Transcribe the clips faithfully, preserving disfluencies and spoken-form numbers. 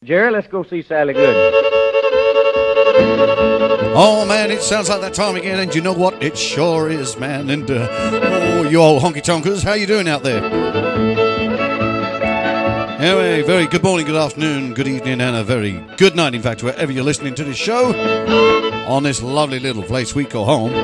Jerry, let's go see Sally Good. Oh, man, it sounds like that time again, and you know what? It sure is, man. And, uh, oh, you old honky-tonkers, how you doing out there? Anyway, very good morning, good afternoon, good evening, and a very good night, in fact, wherever you're listening to this show on this lovely little place we call home.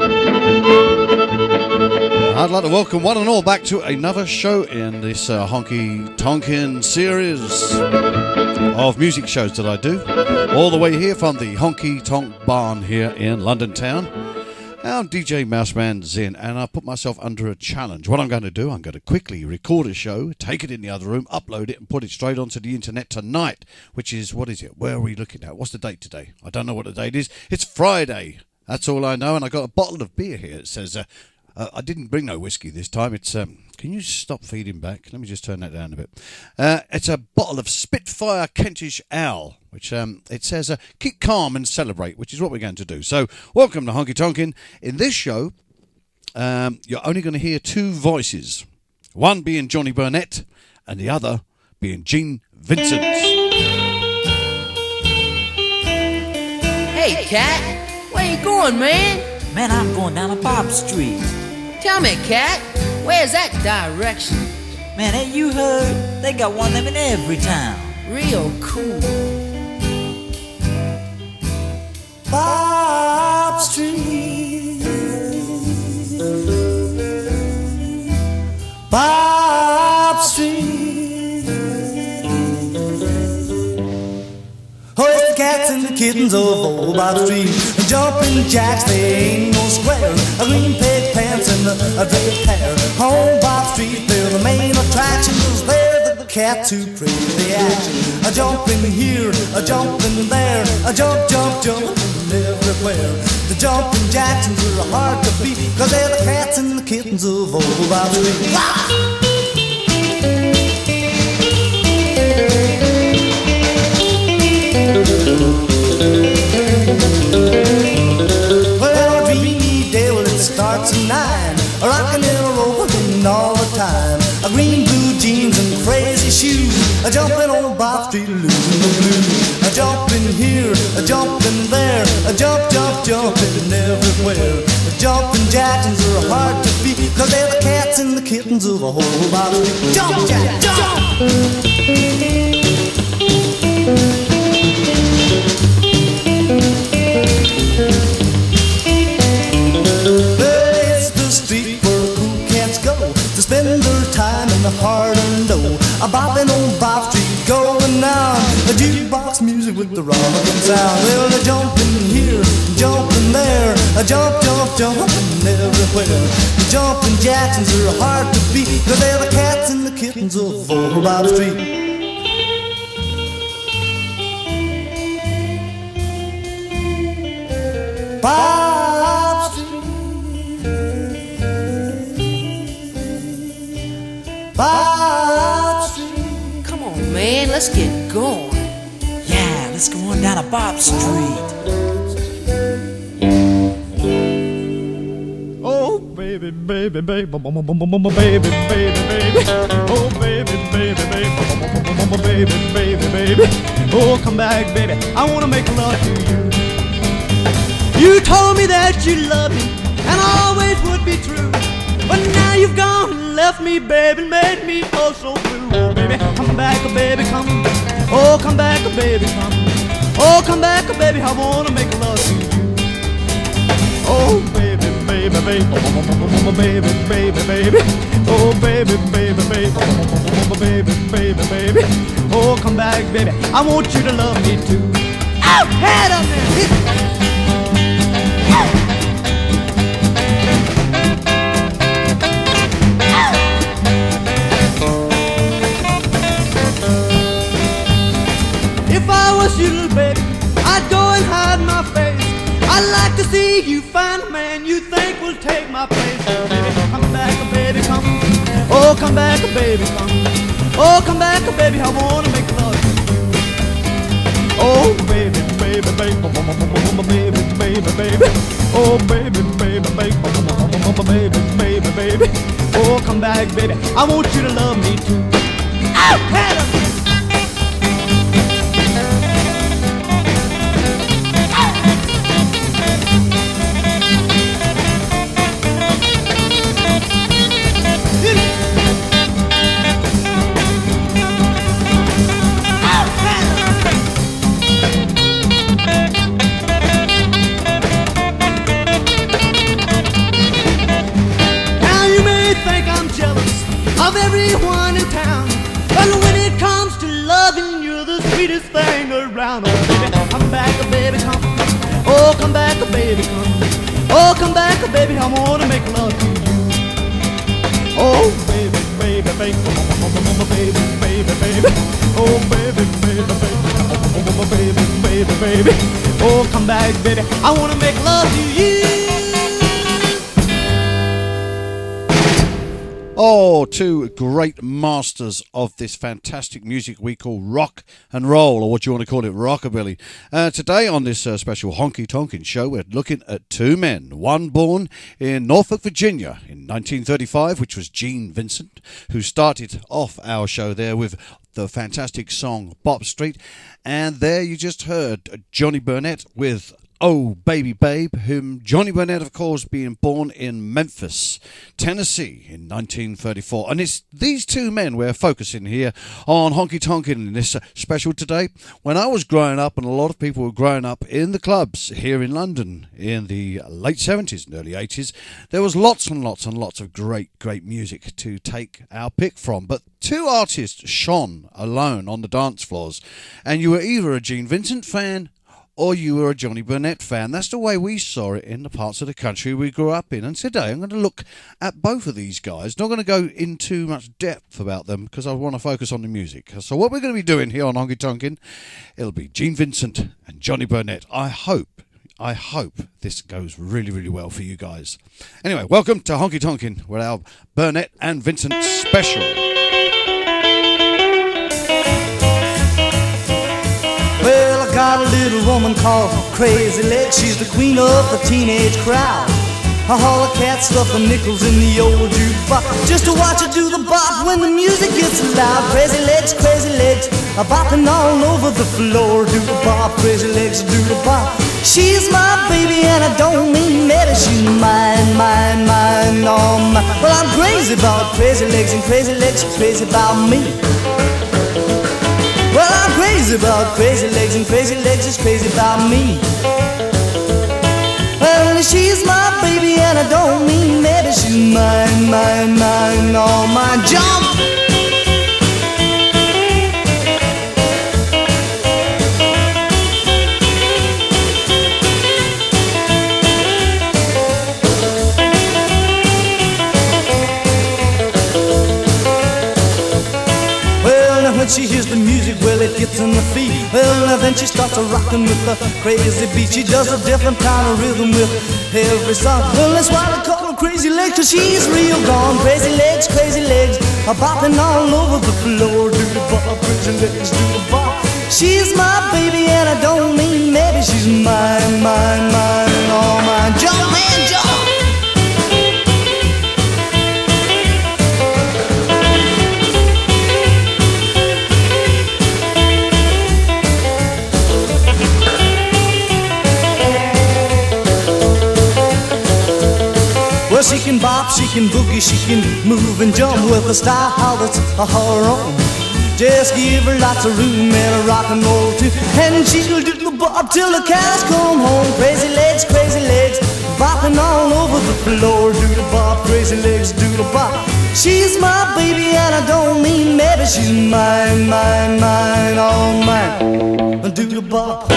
I'd like to welcome one and all back to another show in this uh, Honky Tonkin series of music shows that I do, all the way here from the Honky Tonk Barn here in London town. I'm D J Mouseman Zen, and I put myself under a challenge. What I'm going to do, I'm going to quickly record a show, take it in the other room, upload it, and put it straight onto the internet tonight, which is, what is it? Where are we looking at? What's the date today? I don't know what the date is. It's Friday. That's all I know, and I got a bottle of beer here. It says, uh, uh, I didn't bring no whiskey this time. It's, um, can you stop feeding back? Let me just turn that down a bit. Uh, it's a bottle of Spitfire Kentish Ale, which um, it says, uh, keep calm and celebrate, which is what we're going to do. So, welcome to Honky Tonkin. In this show, um, you're only going to hear two voices. One being Johnny Burnett, and the other being Gene Vincent. Hey, Cat, where you going, man? Man, I'm going down to Bob Street. Tell me, Cat, where's that direction? Man, ain't you heard? They got one of them in every town. Real cool. Bob Street, Bob Street. Oh, it's the cats and the kittens of old Bob Street. Jumping jacks, they ain't no square. A green pig pants and a, a draped hair. On Bob Street, they're the main attractions. They're the cats who create the action. A jumping here, a jumping there, a jump, jump, jump everywhere. The jumping Jacksons are hard to beat, cause they're the cats and the kittens of old Bob Street. Well, a dreamy day, well, it starts at nine. Rockin' and a-rollin' all the time. A green, blue jeans and crazy shoes. A jumpin' on Bob Street, losing the blues. A jumpin' here, a jumpin' there, a jump, jump, jumpin' everywhere. The jumpin' Jacksons are hard to beat, cause they're the cats and the kittens of a whole Bob Street. Jump, Jack, jump! It's the street where cool cats go to spend their time in the hard and low. A bopping on Bob Street going down. A jukebox music with the rockin' sound. Well, a jumping here, jumping there, a jump, jump, jumping everywhere. The jumping Jacksons are hard to beat, cause they're the cats and the kittens of old Bob Street. Bob Street, Bob Street. Come on, man, let's get going. Yeah, let's go on down to Bob Street. Oh, baby, baby, baby, baby, baby, baby. Oh, baby, baby, baby, baby, baby, baby. Oh, come back, baby. I wanna make love to you. You told me that you loved me and always would be true, but now you've gone and left me, baby, made me oh so blue. Oh, baby, come back, baby, come. Oh, come back, baby, come. Oh, come back, baby, I wanna make love to you. Oh, baby, baby, baby, baby, baby, baby. Oh, baby, baby, baby, baby, baby, baby. Oh, come back, baby, I want you to love me too. Oh, head up there. If I was you, little baby, I'd go and hide my face. I'd like to see you find a man you think will take my place. Oh, baby, come back, baby, come. Oh, come back, baby, come. Oh, come back, baby, I wanna make love to you. Oh, baby, baby, baby, baby, baby, baby. Oh, baby, baby, baby, baby, baby, baby. Oh, come back, baby, I want you to love me too. Oh, head up. sweetest thing around. Oh, baby, come back, oh, baby, come. Oh, come back, oh, baby, come. Oh, come back, oh, baby, I wanna make love to you. Oh, baby, baby, baby, baby, baby, baby. Oh, baby, baby, baby, baby, baby, baby. Oh, come back, baby, I wanna make love to you. Oh, two great masters of this fantastic music we call rock and roll, or what you want to call it, rockabilly. Uh, today on this uh, special Honky Tonkin' show, we're looking at two men. One born in Norfolk, Virginia in nineteen thirty-five, which was Gene Vincent, who started off our show there with the fantastic song Bop Street. And there you just heard Johnny Burnette with Oh Baby Babe, whom Johnny Burnette, of course, being born in Memphis, Tennessee in nineteen thirty-four. And it's these two men we're focusing here on Honky Tonkin' in this uh, special today. When I was growing up, and a lot of people were growing up in the clubs here in London in the late seventies and early eighties, there was lots and lots and lots of great, great music to take our pick from. But two artists shone alone on the dance floors, and you were either a Gene Vincent fan or you were a Johnny Burnette fan. That's the way we saw it in the parts of the country we grew up in. And today I'm going to look at both of these guys. Not going to go into much depth about them because I want to focus on the music. So what we're going to be doing here on Honky Tonkin', it'll be Gene Vincent and Johnny Burnette. I hope, I hope this goes really, really well for you guys. Anyway, welcome to Honky Tonkin' with our Burnette and Vincent special. Well, I got a little woman called Crazy Legs. She's the queen of the teenage crowd. I haul a cat, stuff the nickels in the old jukebox just to watch her do the bop when the music gets loud. Crazy Legs, Crazy Legs, a bopping all over the floor. Do the bop, Crazy Legs, do the bop. She's my baby and I don't mean maybe. She's mine, mine, mine, all mine. Well, I'm crazy about Crazy Legs, and Crazy Legs, she's crazy about me. Well, I'm crazy about Crazy Legs, and Crazy Legs is crazy about me. Well, she's my baby and I don't mean maybe. She's mine, mine, mine, all mine. Jump! When she hears the music, well, it gets in the feet. Well, then she starts a rockin' with the crazy beat. She does a different kind of rhythm with every song. Well, that's why they call her Crazy Legs, cause she's real gone. Crazy Legs, Crazy Legs, a bopping all over the floor. Do the bop, Crazy Legs, do the bop. She's my baby and I don't mean maybe. She's mine, mine, mine, all mine. Jump, man, jump! Well, she can bop, she can boogie, she can move and jump with a style that's her own. Just give her lots of room and a rock and roll too, and she'll do the bop till the cows come home. Crazy Legs, Crazy Legs, bopping all over the floor. Do the bop, Crazy Legs, do the bop. She's my baby and I don't mean maybe. She's mine, mine, mine, all mine. Do the bop.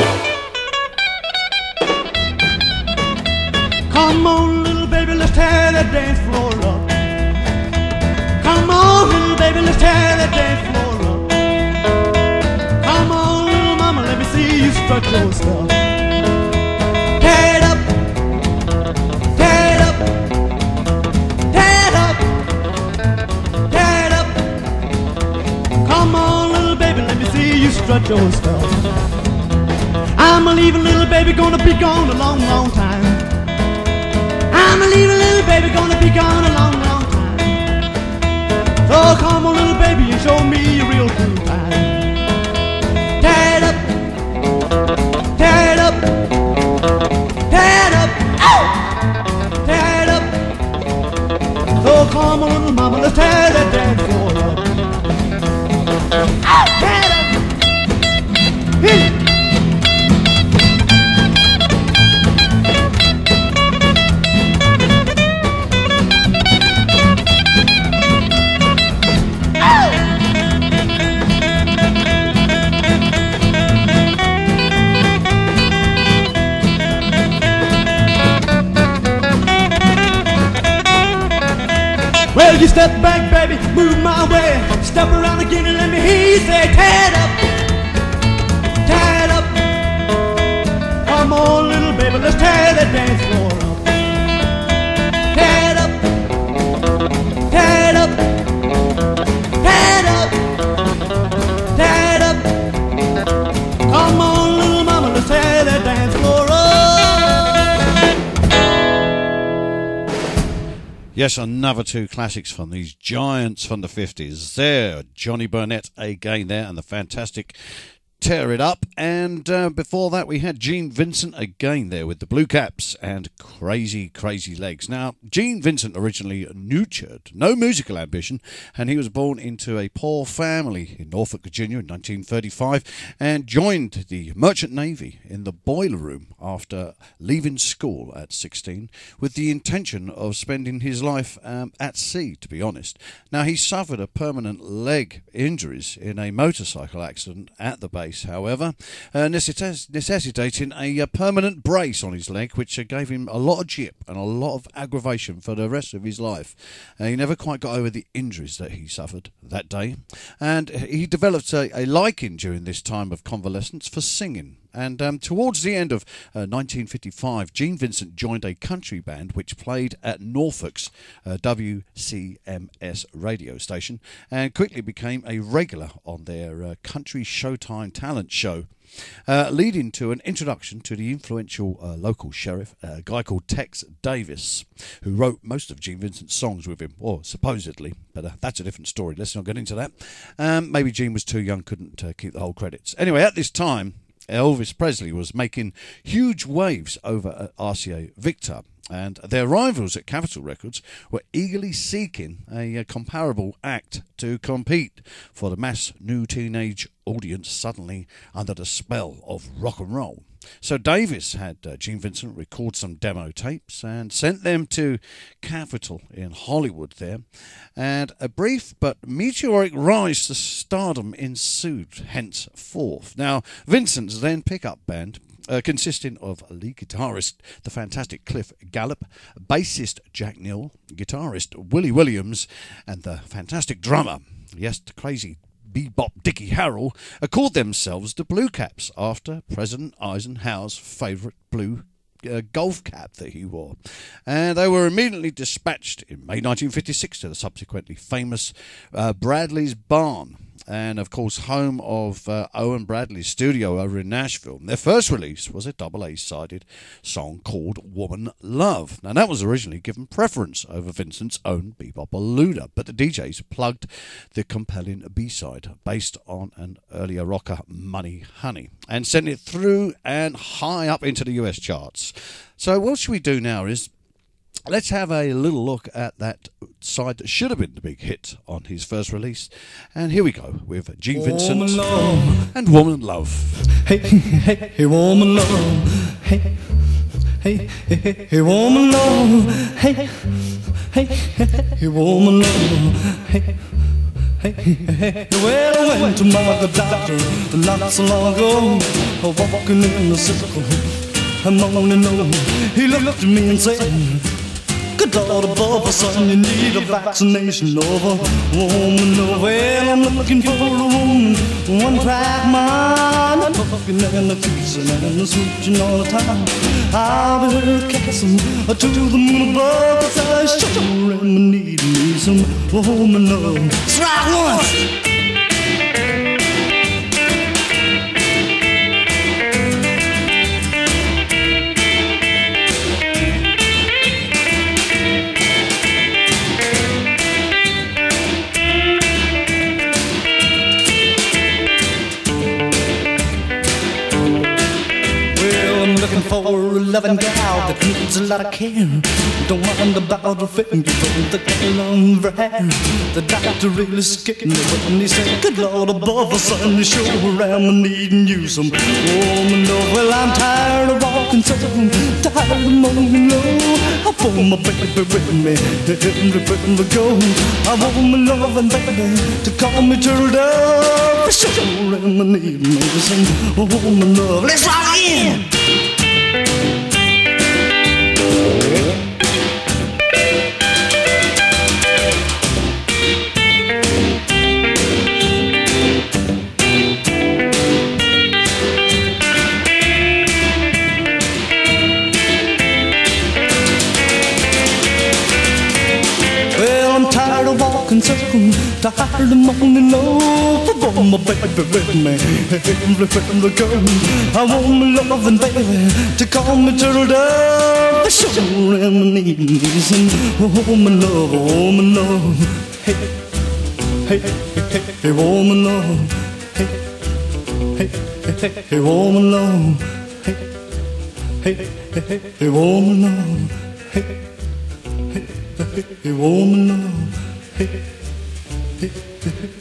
Come on, little baby, let's tear that dance floor up. Come on, little baby, let's tear that dance floor up. Come on, little mama, let me see you strut your stuff. Tear it up, tear it up, tear it up, tear it up. Come on, little baby, let me see you strut your stuff. I'm a leaving, little baby, gonna be gone a long, long time. I'm a leaving, little baby, gonna be gone a long, long time. So come on, little baby, and show me a real cool time. Tear it up, tear it up, tear it up, oh! Tear it up. So come on, little mama, let's tear that dance floor up. Oh! Tear it up. Hit it. You step back, baby, move my way. Step around again and let me hear you say, tear it up, tear it up. Come on, little baby, let's tear that dance floor up. Tear it up, tear it up, tear it up, tear it up. Come on, little mama, let's tear that dance floor up. Yes, another two classics from these giants from the fifties. There, Johnny Burnett again there, and the fantastic Tear It Up. And uh, before that, we had Gene Vincent again there with the Blue Caps and Crazy, Crazy Legs. Now, Gene Vincent originally nurtured no musical ambition, and he was born into a poor family in Norfolk, Virginia in nineteen thirty-five, and joined the Merchant Navy in the boiler room after leaving school at sixteen, with the intention of spending his life um, at sea, to be honest. Now, he suffered a permanent leg injuries in a motorcycle accident at the base, however, uh, necess- necessitating a, a permanent brace on his leg, which uh, gave him a lot of jip and a lot of aggravation for the rest of his life. Uh, he never quite got over the injuries that he suffered that day, and he developed a, a liking during this time of convalescence for singing. And um, towards the end of uh, nineteen fifty-five, Gene Vincent joined a country band which played at Norfolk's uh, W C M S radio station, and quickly became a regular on their uh, country Showtime talent show, uh, leading to an introduction to the influential uh, local sheriff, a guy called Tex Davis, who wrote most of Gene Vincent's songs with him, or supposedly, but uh, that's a different story. Let's not get into that. Um, maybe Gene was too young, couldn't uh, keep the whole credits. Anyway, at this time, Elvis Presley was making huge waves over at R C A Victor, and their rivals at Capitol Records were eagerly seeking a, a comparable act to compete for the mass new teenage audience suddenly under the spell of rock and roll. So Davis had uh, Gene Vincent record some demo tapes and sent them to Capitol in Hollywood there, and a brief but meteoric rise to stardom ensued henceforth. Now, Vincent's then pickup band, Uh, consisting of lead guitarist, the fantastic Cliff Gallup, bassist Jack Neal, guitarist Willie Williams, and the fantastic drummer, yes, the crazy bebop Dickie Harrell, uh, called themselves the Blue Caps after President Eisenhower's favourite blue uh, golf cap that he wore. And they were immediately dispatched in May nineteen fifty-six to the subsequently famous uh, Bradley's Barn, and of course home of uh, Owen Bradley's studio over in Nashville. Their first release was a double A-sided song called Woman Love. Now, that was originally given preference over Vincent's own Bebop Eluder, but the D Js plugged the compelling B-side based on an earlier rocker, Money Honey, and sent it through and high up into the U S charts. So what should we do now is let's have a little look at that side that should have been the big hit on his first release. And here we go with Gene Vincent and Woman Love. Hey, hey, hey, woman love. Hey, hey, hey, hey, woman love. Hey, hey, hey, woman love. Hey. Hey, hey, hey, well, I went to my doctor not so long ago, walking in the circle, I'm only know. He looked at me and said, good Lord above, son, you need a vaccination of a woman. Oh, well, I'm looking for a woman, one track mind, talking and the kissing and the switching all the time. I'll be her kissing to the moon above, 'cause I sure am needing me some woman love. That's right once. Looking for a loving gal that needs a lot of care. Don't mind about her finger, the color of her hair. The doctor really skipped me when he said, good Lord above, son, you sure am needing you some woman love. Well, I'm tired of walking so, tired of moaning low. I want my baby with me, everywhere we go. I want my loving baby to call me turtle dove. For sure am needing me some woman love. Let's rock in! early morning, oh, for my baby with me. Every from the girl, I want my loving baby to call me turtle dove. Sure am my knees and oh my love, oh my love. Hey, hey, hey, hey, oh my love. Hey, hey, hey, hey, hey, oh my love. Hey, hey, hey, hey, hey, oh my love. Hey, hey, hey, hey, oh my love. Hey, hey, hey, hey.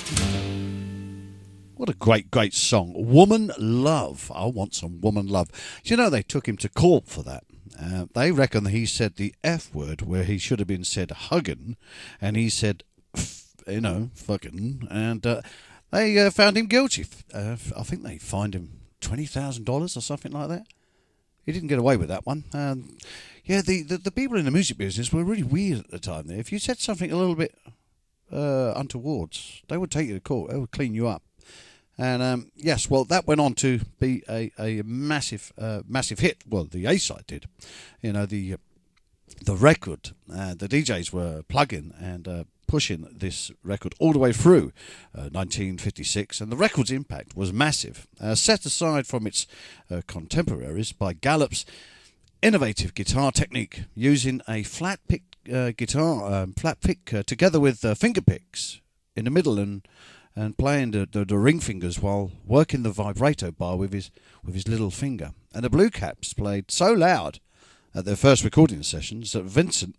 What a great, great song. Woman Love. I want some woman love. Do you know they took him to court for that? Uh, they reckon he said the F word where he should have been said huggin', and he said, f- you know, fucking, and uh, they uh, found him guilty. Uh, I think they fined him twenty thousand dollars or something like that. He didn't get away with that one. Um, yeah, the, the, the people in the music business were really weird at the time there. If you said something a little bit uh, untowards, they would take you to court. They would clean you up. And um, yes, well, that went on to be a, a massive, uh, massive hit. Well, the A-side did. You know, the the record, uh, the D Js were plugging and uh, pushing this record all the way through uh, nineteen fifty-six, and the record's impact was massive. Uh, set aside from its uh, contemporaries by Gallup's innovative guitar technique, using a flat pick uh, guitar, um, flat pick uh, together with uh, finger picks in the middle, and and playing the, the, the ring fingers while working the vibrato bar with his with his little finger. And the Blue Caps played so loud at their first recording sessions that Vincent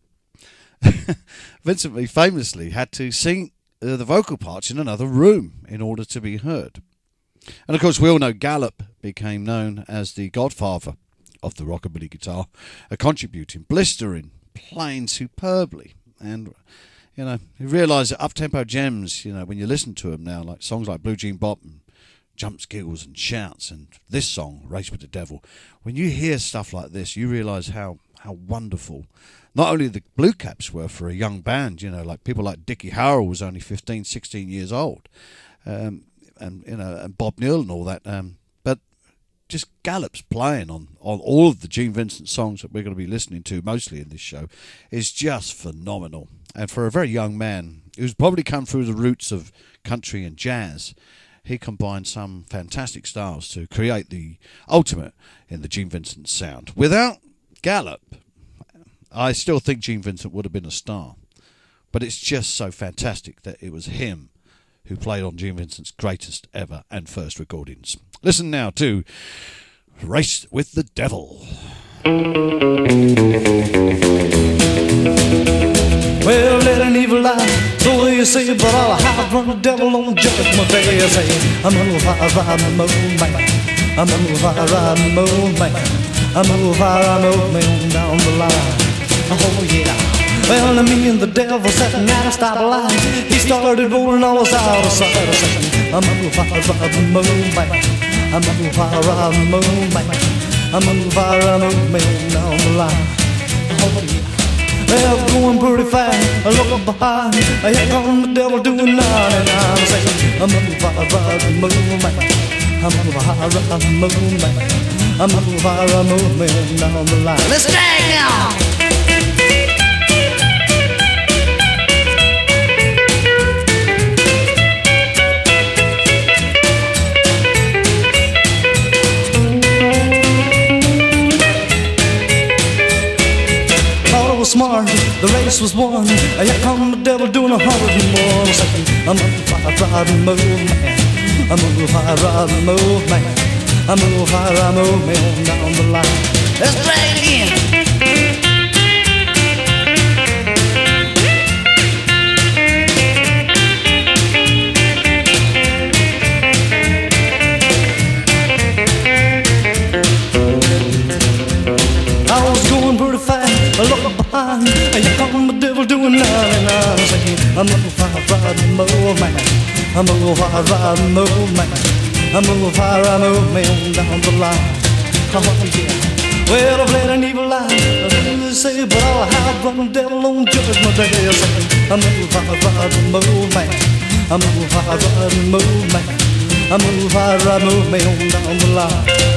Vincent famously had to sing uh, the vocal parts in another room in order to be heard. And of course we all know Gallup became known as the godfather of the rockabilly guitar, uh, contributing, blistering, playing superbly. And you know, you realise that up-tempo gems, you know, when you listen to them now, like songs like Blue Jean Bop and Jumps, Giggles and Shouts, and this song, Race with the Devil, when you hear stuff like this, you realise how, how wonderful not only the Blue Caps were for a young band, you know, like people like Dickie Harrell was only fifteen, sixteen years old, um, and, you know, and Bob Neal and all that, um, but just Gallup's playing on, on all of the Gene Vincent songs that we're going to be listening to mostly in this show is just phenomenal. And for a very young man who's probably come through the roots of country and jazz, he combined some fantastic styles to create the ultimate in the Gene Vincent sound. Without Gallup, I still think Gene Vincent would have been a star. But it's just so fantastic that it was him who played on Gene Vincent's greatest ever and first recordings. Listen now to Race with the Devil. Well, let an evil eye, so you say, but I'll hide from the devil on judgment day. I say, I'm a fire riding moon man, I'm a fire riding moon man, I'm a fire moving down the line. Oh yeah. Well, me and the devil sitting at a stoplight, he started rolling all us out of sight. I say, I'm a fire riding moon man, I'm a fire riding moon man, I'm a fire moving down the line. Oh yeah. Well, going pretty fast, I look behind, here comes the devil doing ninety-nine. Saying, I'm a fire riding moon man, I'm a fire riding moon man, I'm a fire moving down the line. Let's drag now. Smart, the race was won. Here come the devil doing a hundred and one. Saying, I'm a fire riding move man, I'm a fire riding move man, I'm a fire moving down the line. Let's try it again. I was going pretty fast, I look behind, here come the devil doing ninety-nine. Saying, I'm a fire riding move man, I'm a fire riding move man, I'm a fire moving down the line. Oh yeah. Well, I've let an evil lie, I say, but I'll hide from the devil on judgment day. Saying, I'm a fire riding move man, I'm a fire riding move man, I'm a fire moving down the line.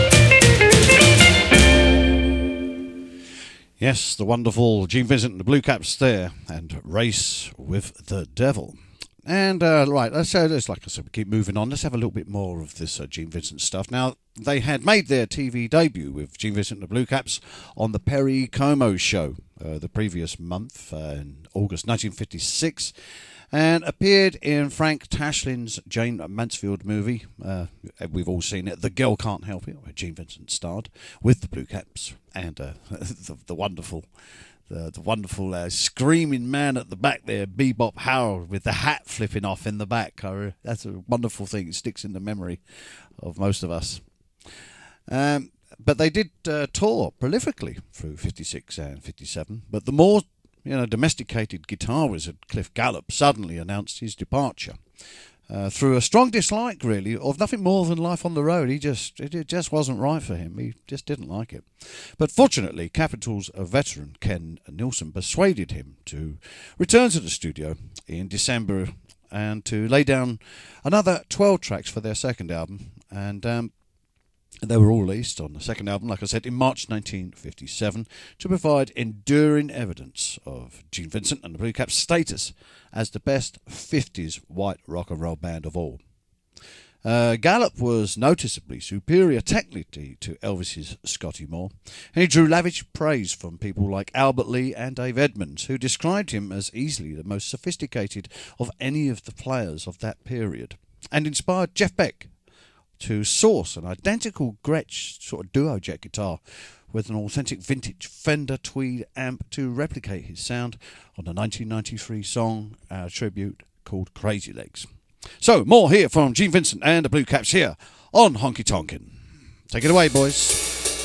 Yes, the wonderful Gene Vincent and the Blue Caps there, and Race with the Devil. And, uh, right, let's, uh, let's, like I said, we keep moving on. Let's have a little bit more of this uh, Gene Vincent stuff. Now, they had made their T V debut with Gene Vincent and the Blue Caps on the Perry Como show uh, the previous month, uh, in August nineteen fifty-six, and appeared in Frank Tashlin's Jane Mansfield movie. Uh, we've all seen it, The Girl Can't Help It, where Gene Vincent starred with the Blue Caps and uh, the, the wonderful... The, the wonderful uh, screaming man at the back there, Bebop Howard, with the hat flipping off in the back. Uh, that's a wonderful thing. It sticks in the memory of most of us. Um, but they did uh, tour prolifically through fifty-six and fifty-seven. But the more you know, domesticated guitar wizard Cliff Gallup suddenly announced his departure. Uh, through a strong dislike, really, of nothing more than life on the road. He just, it, it just wasn't right for him. He just didn't like it. But fortunately, Capitol's a veteran, Ken Nielsen, persuaded him to return to the studio in December and to lay down another twelve tracks for their second album. And um, they were all released on the second album, like I said, in March nineteen fifty-seven, to provide enduring evidence of Gene Vincent and the Blue Caps' status as the best fifties white rock and roll band of all. Uh, Gallup was noticeably superior technically to Elvis's Scotty Moore, and he drew lavish praise from people like Albert Lee and Dave Edmunds, who described him as easily the most sophisticated of any of the players of that period, and inspired Jeff Beck to source an identical Gretsch sort of duo jet guitar with an authentic vintage Fender Tweed amp to replicate his sound on the nineteen ninety-three song uh, tribute called Crazy Legs. So, more here from Gene Vincent and the Blue Caps here on Honky Tonkin'. Take it away, boys.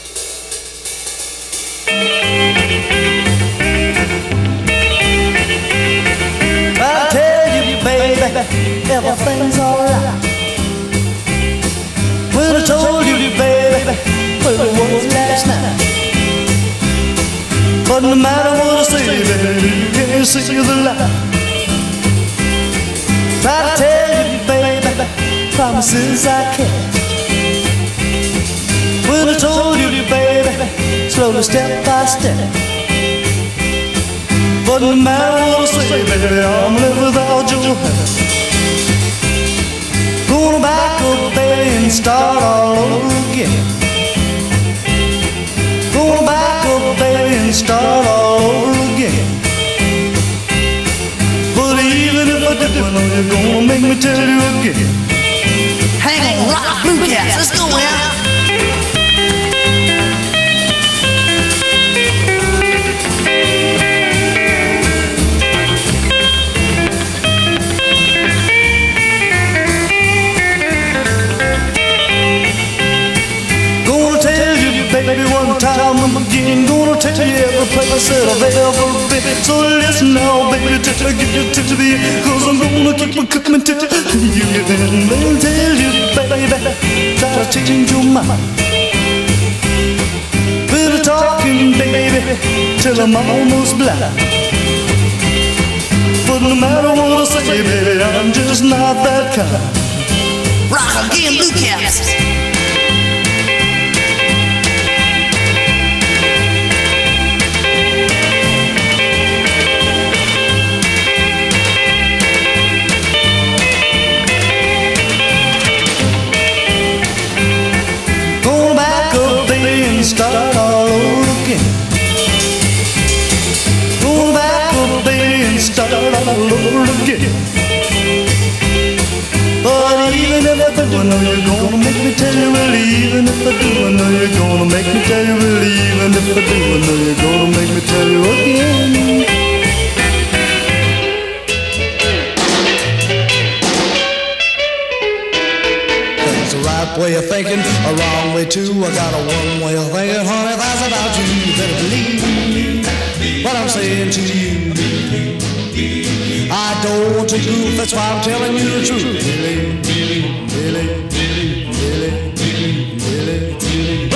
I tell you, baby, everything's alright. When I told you, baby, well, it was last night. But no matter what I say, baby, you can't see the light. Try to tell you, baby, promises I kept. When I told you, baby, slowly step by step. But no matter what I say, baby, I'm living without your help. Going back up, baby, and start all over again. Going back up, baby, and start all over again. But even if I do, I know you're gonna make me tell you again. Hang on, rock, Blue Caps, let's go out. Baby, one time again, gonna tell you every place that I've ever been. So listen now, baby, till I get you to me, cause I'm gonna keep on cooking till you get in. Let me tell you, baby, try to change your mind. Been talking, baby, till I'm almost blind. But no matter what I say, baby, I'm just not that kind. Rock again, Blue Caps. Start all over again. Go back up, baby, and start all over again. But even if I do, I know you're gonna make me tell you. Well, even if I do, I know you're gonna make me tell you. Well, even if I do, I know you're gonna make me tell you again. Way of thinking, a wrong way too. I got a one way of thinking, honey, that's about you. You better believe what I'm saying to you. I don't want to goof, that's why I'm telling you the truth. Really, really, really, really, really.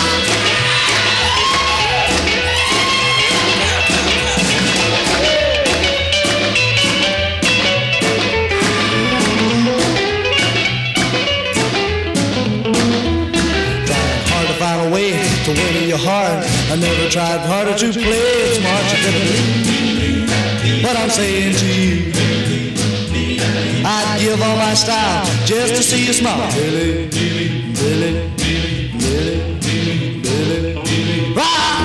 To win your heart, I never tried harder to play it smart. You better believe what I'm saying to you. I'd give all my style just to see you smile. Billy, Billy, Billy, Billy, Billy, rock!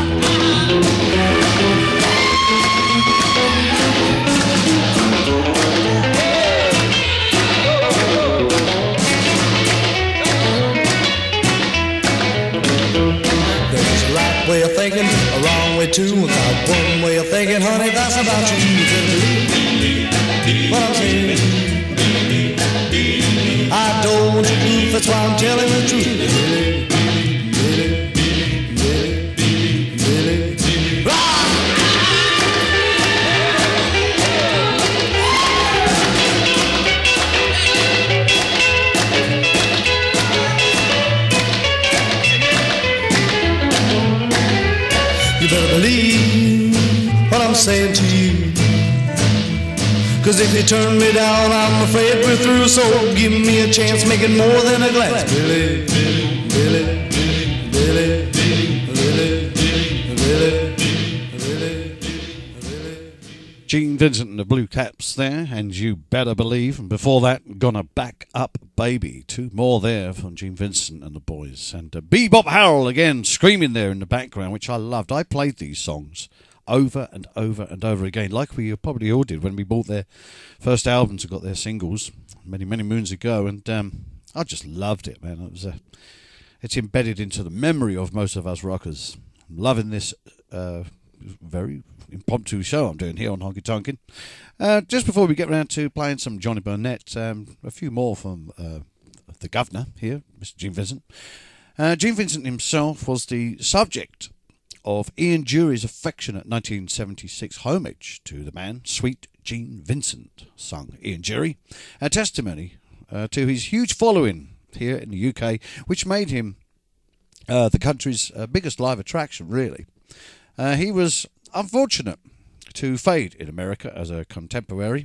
There's a right way of thinking, a wrong way too. Without one way of thinking, honey, that's about you. What I'm saying, I don't want you to, that's why I'm telling the truth. Billy, Billy, Billy, Billy, Billy, rock! You better believe what I'm saying to you. Cause if you turn me down, I'm afraid we're through. So give me a chance, make it more than a glance. Billy, Billy, Billy, Billy, Billy, Billy, Billy, Billy. Gene Vincent and the Blue Caps there, and You Better Believe. And before that, Gonna Back Up Baby. Two more there from Gene Vincent and the boys. And uh, Bebop Harold again screaming there in the background, which I loved. I played these songs over and over and over again, like we probably all did when we bought their first albums and got their singles many, many moons ago. And um, I just loved it, man. It was a, it's embedded into the memory of most of us rockers. I'm loving this uh, very impromptu show I'm doing here on Honky Tonkin'. Uh, just before we get round to playing some Johnny Burnett, um, a few more from uh, the governor here, Mister Gene Vincent. Uh, Gene Vincent himself was the subject of Ian Dury's affectionate nineteen seventy-six homage to the man, Sweet Gene Vincent, sung Ian Dury, a testimony uh, to his huge following here in the U K, which made him uh, the country's uh, biggest live attraction, really. Uh, he was unfortunate to fade in America as a contemporary,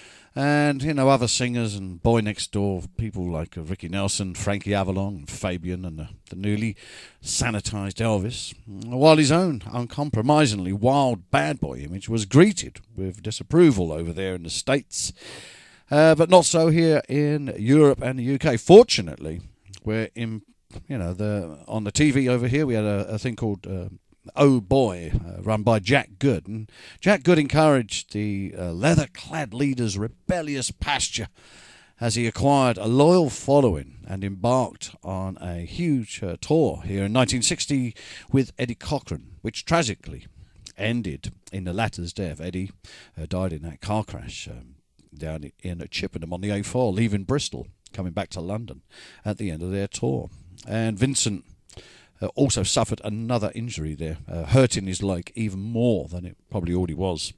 and, you know, other singers and Boy Next Door, people like uh, Ricky Nelson, Frankie Avalon, and Fabian, and the, the newly sanitised Elvis, while his own uncompromisingly wild bad boy image was greeted with disapproval over there in the States, uh, but not so here in Europe and the U K. Fortunately, we're in, you know, the on the T V over here, we had a, a thing called Uh, Oh Boy, uh, run by Jack Good. And Jack Good encouraged the uh, leather-clad leader's rebellious pasture as he acquired a loyal following and embarked on a huge uh, tour here in nineteen sixty with Eddie Cochran, which tragically ended in the latter's death. Eddie uh, died in that car crash um, down in Chippenham on the A four, leaving Bristol, coming back to London at the end of their tour. And Vincent Uh, also suffered another injury there, uh, hurting his leg even more than it probably already was.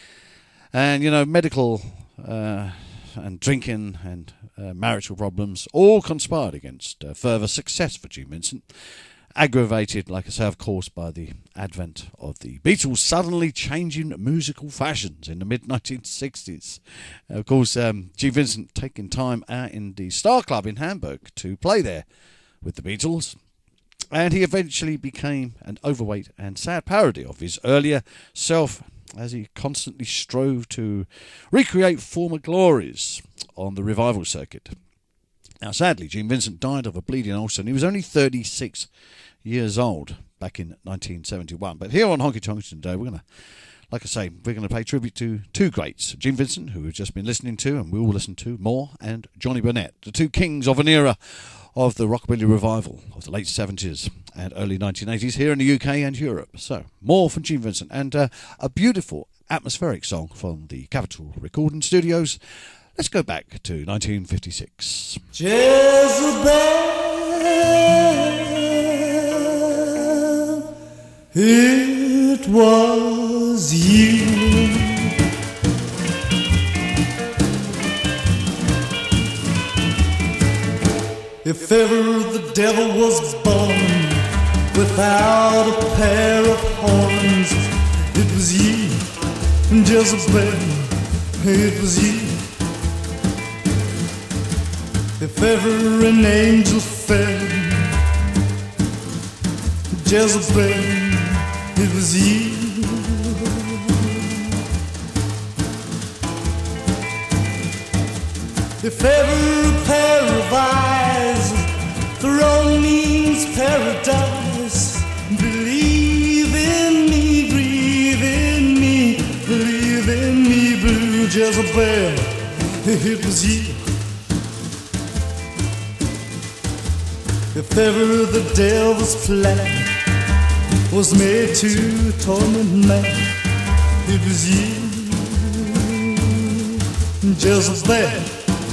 And, you know, medical uh, and drinking and uh, marital problems all conspired against uh, further success for Gene Vincent, aggravated, like I say, of course, by the advent of the Beatles suddenly changing musical fashions in the mid nineteen sixties. Of course, um, Gene Vincent taking time out in the Star Club in Hamburg to play there with the Beatles. And he eventually became an overweight and sad parody of his earlier self, as he constantly strove to recreate former glories on the revival circuit. Now, sadly, Gene Vincent died of a bleeding ulcer, and he was only thirty-six years old back in nineteen seventy-one. But here on Honky Tonk today, we're going to, like I say, we're going to pay tribute to two greats, Gene Vincent, who we've just been listening to, and we will listen to more, and Johnny Burnett, the two kings of an era of the rockabilly revival of the late seventies and early nineteen eighties here in the U K and Europe. So, more from Gene Vincent, and uh, a beautiful atmospheric song from the Capitol Recording Studios. Let's go back to nineteen fifty-six. Jezebel, it was you. If ever the devil was born without a pair of horns, it was you, Jezebel, it was you. If ever an angel fell, Jezebel, it was you. If ever a pair of eyes thrown means paradise, believe in me, breathe in me, believe in me, Blue Jezebel, it was you. If ever the devil's plan was made to torment man, it was you, Jezebel.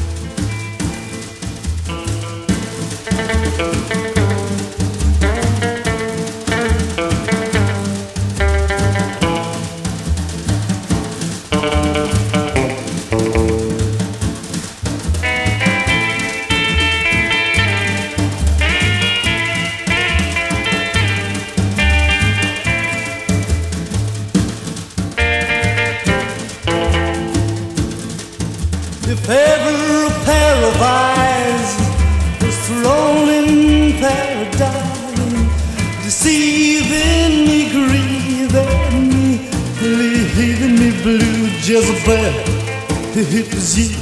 If ever a pair of eyes was thrown in paradise, deceiving me, grieving me, leaving me blue, Jezebel, it was you.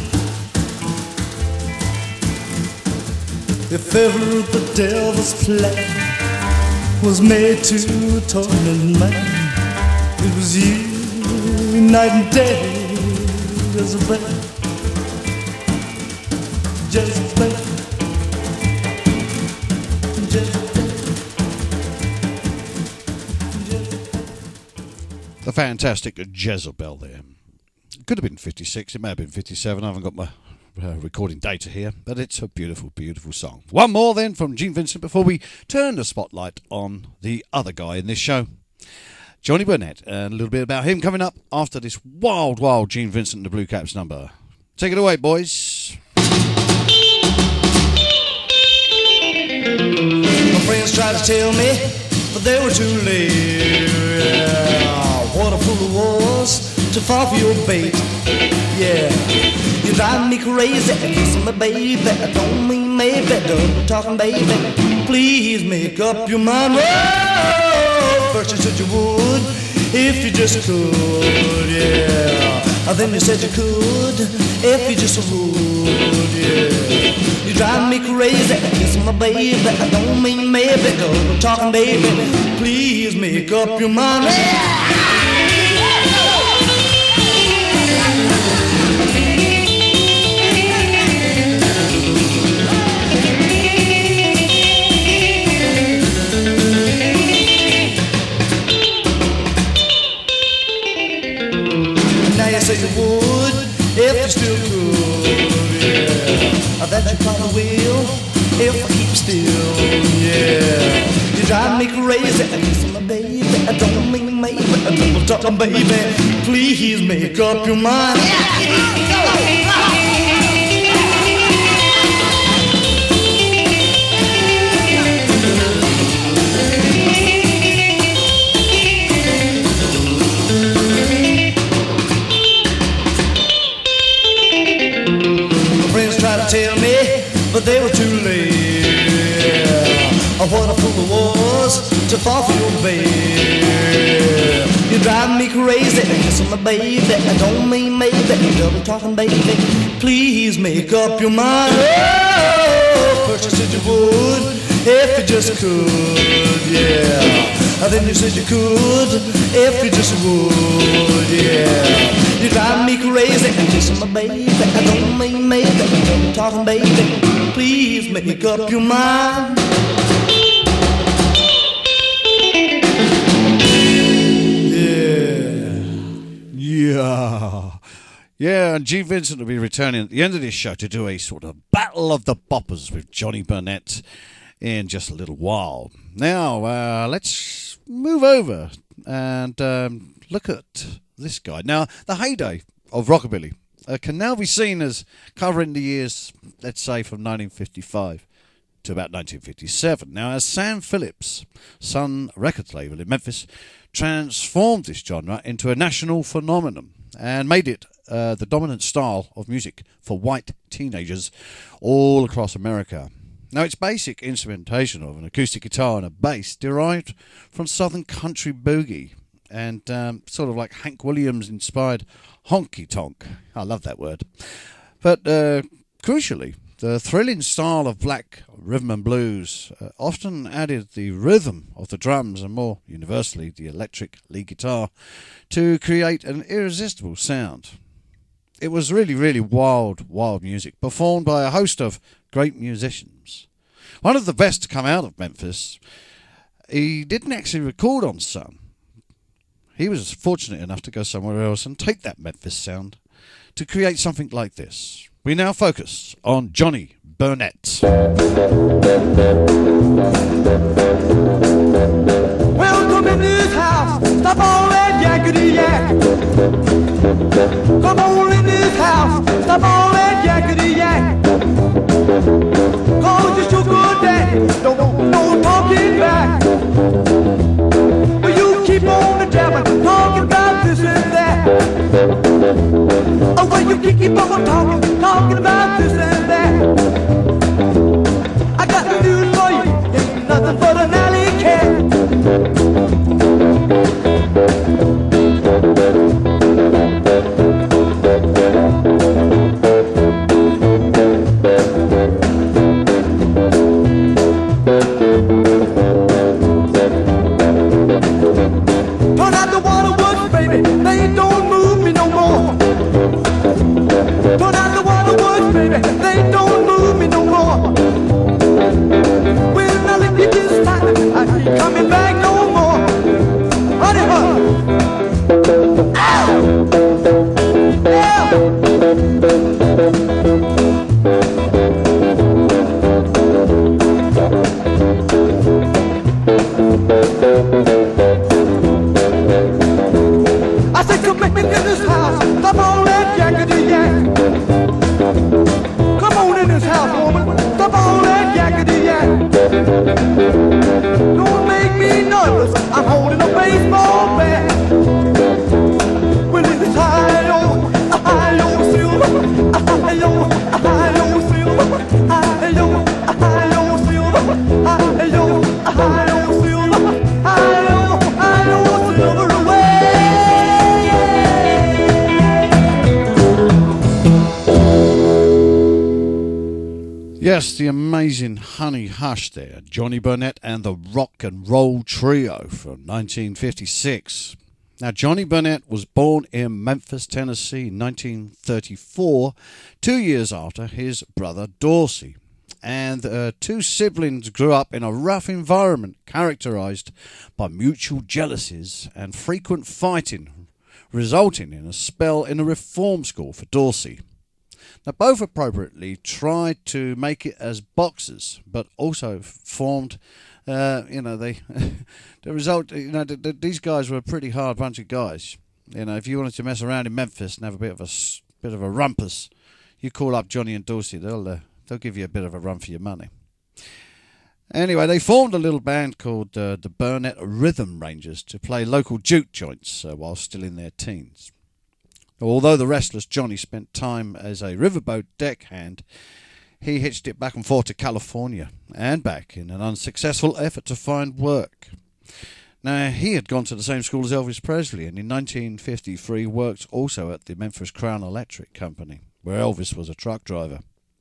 If ever the devil's plan was made to torment man, it was you, night and day, Jezebel. Jezebel, Jezebel, Jezebel. The fantastic Jezebel there. Could have been fifty-six, it may have been fifty-seven, I haven't got my uh, recording data here, but it's a beautiful, beautiful song. One more then from Gene Vincent before we turn the spotlight on the other guy in this show, Johnny Burnett, and a little bit about him coming up after this wild, wild Gene Vincent and the Blue Caps number. Take it away, boys. My friends tried to tell me, but they were too late. Yeah, what a fool it was to fall for your bait. Yeah, you drive me crazy, kissing my baby. Don't mean maybe, don't talking baby. Please make up your mind. Oh, first you said you would, if you just could. Yeah, then you said you could, if you just would. Yeah. You drive me crazy, kissing my baby. I don't mean maybe, go talking baby. Please make up your mind. Now you say you would, if you still could. Yeah. That you probably will, if I keep still, yeah. You drive me crazy, kissing my baby. I don't mean maybe, I don't talk, baby. Please make up your mind. My friends try to tell me, but they were too late. Oh, what a fool it was to fall for your babe. You drive me crazy, kissing my baby. I don't mean maybe, double talking baby. Please make up your mind. Oh, first you said you would, if you just could, yeah. Then you said you could, if you just would, yeah. You drive me crazy, kissing my baby. I don't mean maybe, I'm talking baby. Please make up your mind. Yeah. Yeah. Yeah, and Gene Vincent will be returning at the end of this show to do a sort of battle of the boppers with Johnny Burnett in just a little while. Now, uh, let's move over and um, look at this guy. Now, the heyday of rockabilly uh, can now be seen as covering the years, let's say, from nineteen fifty-five to about nineteen fifty-seven. Now, as Sam Phillips, Sun Records label in Memphis, transformed this genre into a national phenomenon and made it uh, the dominant style of music for white teenagers all across America. Now, its basic instrumentation of an acoustic guitar and a bass derived from southern country boogie and um, sort of like Hank Williams-inspired honky-tonk. I love that word. But uh, crucially, the thrilling style of black rhythm and blues uh, often added the rhythm of the drums and more universally the electric lead guitar to create an irresistible sound. It was really, really wild, wild music performed by a host of great musicians. One of the best to come out of Memphis, he didn't actually record on Sun. He was fortunate enough to go somewhere else and take that Memphis sound to create something like this. We now focus on Johnny Burnett. Welcome in this house, stop all that yakety yak. Come on in this house, stop all that yakety yak. Cause you're so good daddy, don't want no talking back. But you keep on jabbing, talking about this and that. Oh, well you keep on talking, talking about this and that. I got the news for you, ain't nothing but an alley cat. Turn out the waterworks, baby, they don't move me no more. Turn out the waterworks, baby, they don't move me no more. When I lick you this time, I ain't coming back no more. Honey, honey. Ow! Yeah! I said, come back in this house, stop all that yakety yak. Come on in this house, woman, stop all that yakety yak. Don't make me nervous, I'm holding a baseball bat. Well, it's high-yo, high-yo silver, high-yo, high-yo silver, high-yo, high-yo silver, high-yo, high-yo silver, high-yo, high-yo silver away. Yes, the amazing Honey Hush there, Johnny Burnett and the Rock and Roll Trio from nineteen fifty-six. Now, Johnny Burnett was born in Memphis, Tennessee in nineteen thirty-four, two years after his brother Dorsey. And uh, two siblings grew up in a rough environment characterized by mutual jealousies and frequent fighting, resulting in a spell in a reform school for Dorsey. Now, both appropriately tried to make it as boxers, but also formed, uh, you know, they, the result, you know, the, the, these guys were a pretty hard bunch of guys. You know, if you wanted to mess around in Memphis and have a bit of a bit of a rumpus, you call up Johnny and Dorsey. They'll uh, they'll give you a bit of a run for your money. Anyway, they formed a little band called uh, the Burnett Rhythm Rangers to play local juke joints uh, while still in their teens. Although the restless Johnny spent time as a riverboat deckhand, he hitched it back and forth to California and back in an unsuccessful effort to find work. Now, he had gone to the same school as Elvis Presley, and in nineteen fifty-three worked also at the Memphis Crown Electric Company, where Elvis was a truck driver.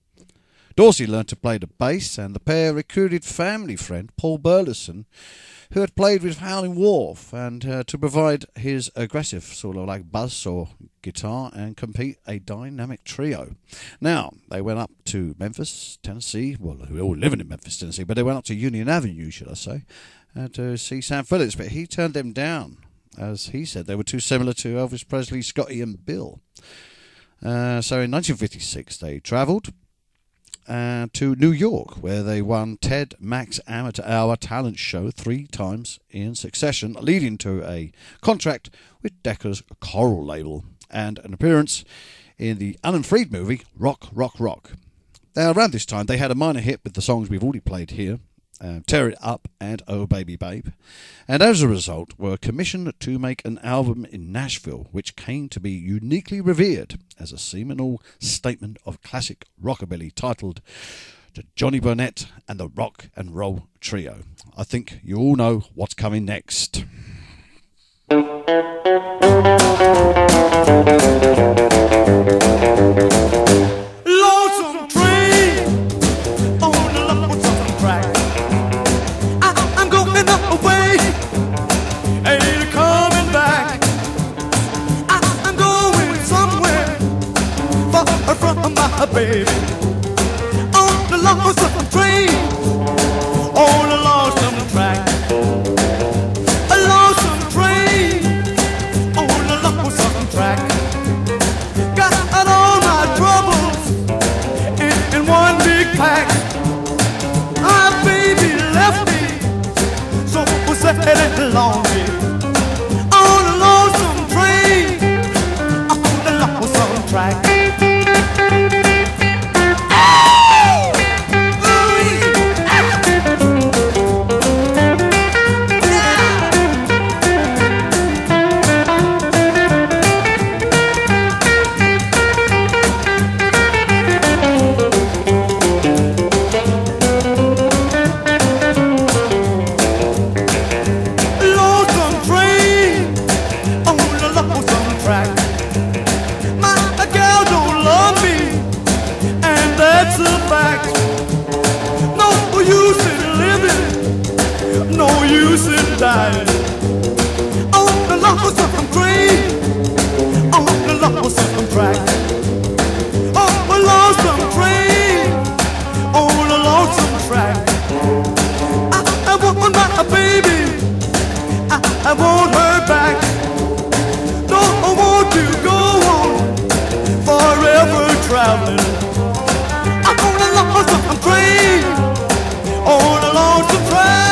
Dorsey learned to play the bass, and the pair recruited family friend Paul Burleson, who had played with Howlin' Wolf, and uh, to provide his aggressive sort of like bass or guitar and complete a dynamic trio. Now, they went up to Memphis, Tennessee. Well, they were all living in Memphis, Tennessee, but they went up to Union Avenue, should I say, uh, to see Sam Phillips. But he turned them down, as he said they were too similar to Elvis Presley, Scotty and Bill. Uh, so in nineteen fifty-six, they travelled Uh, to New York, where they won Ted Mack's Amateur Hour talent show three times in succession, leading to a contract with Decca's Coral label and an appearance in the Alan Freed movie Rock, Rock, Rock. Now, around this time, they had a minor hit with the songs we've already played here, uh, Tear It Up and Oh Baby Babe, and as a result were commissioned to make an album in Nashville, which came to be uniquely revered as a seminal statement of classic rockabilly titled to Johnny Burnett and the Rock and Roll Trio. I think you all know what's coming next. Lonesome headed lonely on a lonesome train, on a lonesome track. Dying on the lonesome train, on the lonesome track, on the lonesome train, on the lonesome track. I, I want my baby, I, I want her back. No, I want to go on forever traveling on the lonesome train, on the lonesome track.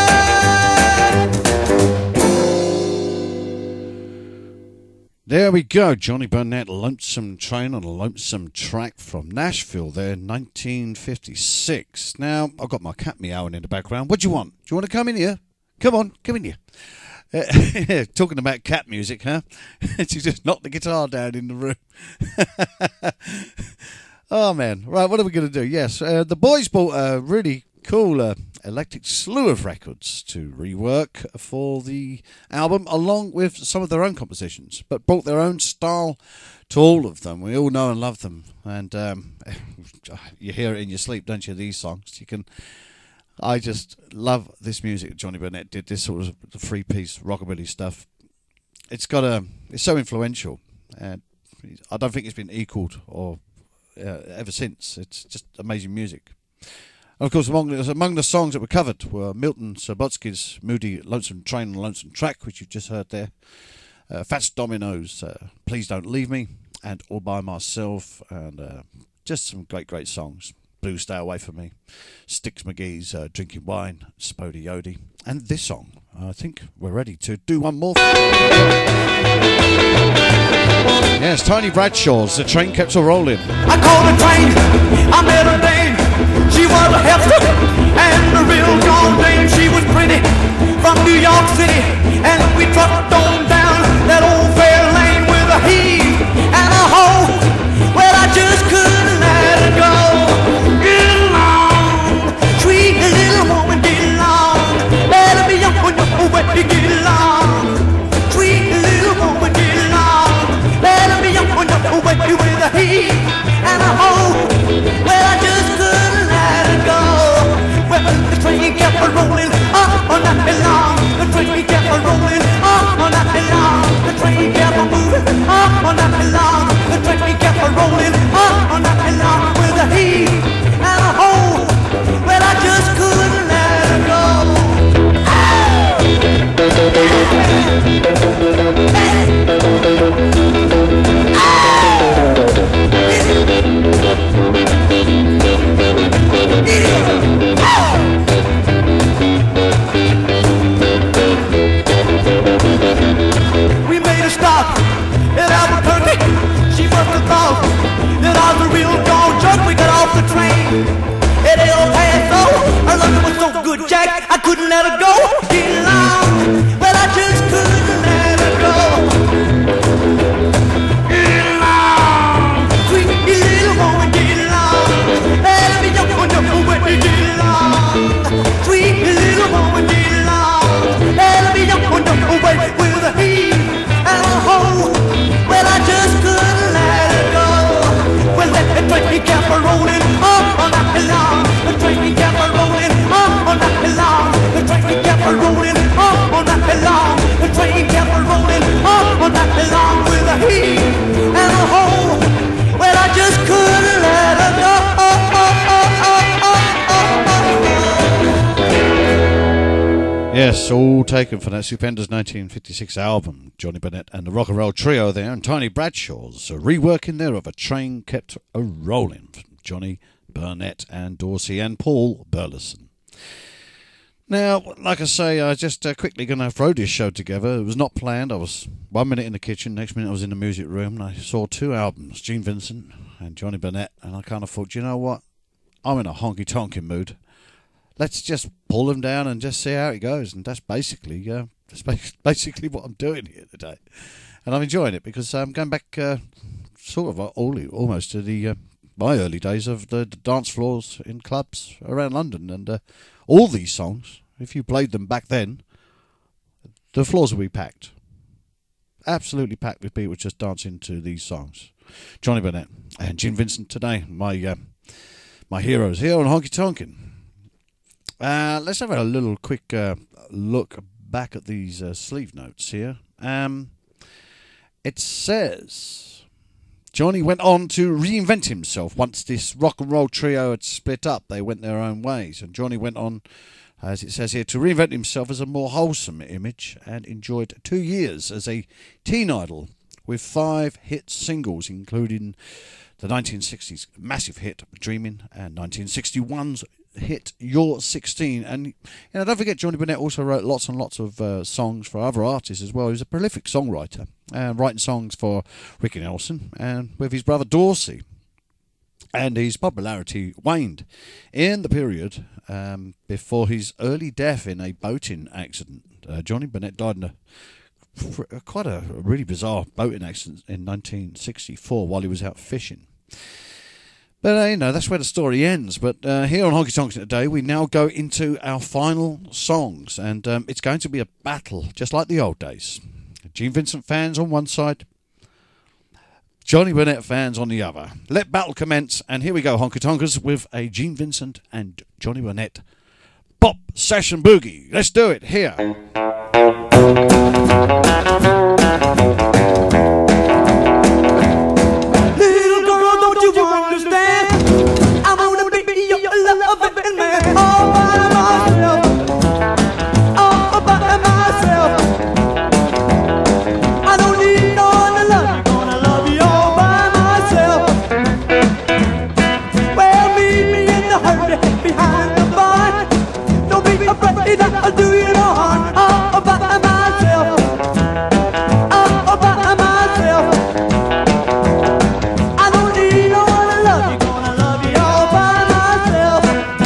There we go, Johnny Burnett, Lonesome Train on a Lonesome Track from Nashville there, nineteen fifty-six. Now, I've got my cat meowing in the background. What do you want? Do you want to come in here? Come on, come in here. Uh, talking about cat music, huh? She just knocked the guitar down in the room. Oh, man. Right, what are we going to do? Yes, uh, the boys bought a really cool uh, electric slew of records to rework for the album, along with some of their own compositions, but brought their own style to all of them. We all know and love them, and um, you hear it in your sleep, don't you, these songs? You can. I just love this music. Johnny Burnett did this sort of three-piece rockabilly stuff. It's got a, it's so influential, and I don't think it's been equaled or uh, ever since. It's just amazing music. And of course, among, among the songs that were covered were Milton Subotsky's Moody Lonesome Train and Lonesome Track, which you just heard there, uh, Fats Domino's uh, Please Don't Leave Me, and All By Myself, and uh, just some great, great songs. Blue Stay Away From Me, Styx McGee's uh, Drinking Wine, Spody Yodi, and this song. I think we're ready to do one more. Yes, Tiny Bradshaw's The Train Kept a Rolling. I called the train, I met a dame. She was a hefty and a real gone dame. She was pretty from New York City, and we trucked on down that old fair lane with a heave and a hoe. Well, I just couldn't let her go. Get along, sweet little woman, get along. Let her be young, young, wet to get along. Sweet little woman, get along. Let her be young, young, wet with a heave and a hoe. Well, I just couldn't let her go. Well, the train kept a rolling on all night long. The train kept a rolling on all night long. The train kept a moving on all night long. The train kept a rolling on all night long with a heave and a hoe. Well, I just couldn't let her go. We made a stop in Albuquerque. She must have thought that I was a real dog jerk. We got off the train at El Paso. Her love was so good, Jack, I couldn't let her go. Get along, but I just couldn't let her go. Get along, sweet little woman, get along. Let me jump on your when we get along. Sweet little woman, get along. Let me jump on your way with a heave and a hoe. Well, I just couldn't let her go. Well, let the train kept a rolling on all night long. The train kept a rolling on all night long. The train kept a rolling on all night long. The train kept a rolling on all night long with a heave and a hoe. Well, I just couldn't let her go. Yes, all taken from that stupendous nineteen fifty-six album, Johnny Burnett and the Rock and Roll Trio there, and Tiny Bradshaw's a reworking there of A Train Kept a Rolling from Johnny Burnett and Dorsey and Paul Burleson. Now, like I say, I just uh, quickly going to throw this show together. It was not planned. I was one minute in the kitchen, next minute I was in the music room, and I saw two albums, Gene Vincent and Johnny Burnett, and I kind of thought, you know what? I'm in a honky-tonkin' mood. Let's just pull them down and just see how it goes. And that's basically, uh, that's basically what I'm doing here today. And I'm enjoying it because I'm going back uh, sort of all, almost to the uh, my early days of the, the dance floors in clubs around London. And uh, all these songs, if you played them back then, the floors would be packed. Absolutely packed with people just dancing to these songs. Johnny Burnett and Gene Vincent today, my uh, my heroes here on Honky Tonkin'. Uh, let's have a little quick uh, look back at these uh, sleeve notes here. Um, it says Johnny went on to reinvent himself once this rock and roll trio had split up. They went their own ways, and Johnny went on, as it says here, to reinvent himself as a more wholesome image and enjoyed two years as a teen idol with five hit singles, including the nineteen sixties massive hit Dreamin' and nineteen sixty-one's hit You're sixteen. And you know, don't forget, Johnny Burnett also wrote lots and lots of uh, songs for other artists as well. He was a prolific songwriter, uh, writing songs for Ricky Nelson and with his brother Dorsey. And his popularity waned in the period um, before his early death in a boating accident. Uh, Johnny Burnett died in a quite a really bizarre boating accident in nineteen sixty-four while he was out fishing. But, uh, you know, that's where the story ends. But uh, here on Honky Tonkin' today, we now go into our final songs. And um, it's going to be a battle, just like the old days. Gene Vincent fans on one side, Johnny Burnett fans on the other. Let battle commence. And here we go, Honky Tonkers, with a Gene Vincent and Johnny Burnett Bop Session Boogie. Let's do it here. I'll do you no harm, all by myself, all by myself. I don't need no one to love you, gonna love you all by myself.